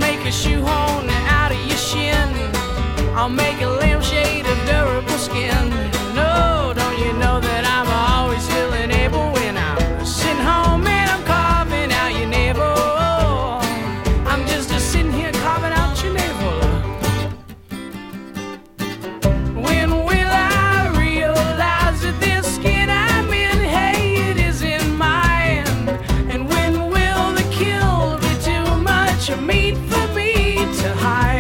make a shoehorn out of your shin. I'll make a lampshade of durable skin. No, don't you know that I'm always feeling able when I'm sitting home and I'm carving out your navel. I'm just sitting here carving out your navel. When will I realize that this skin I'm in, hey, it isn't mine? And when will the kill be too much meat for me to hide?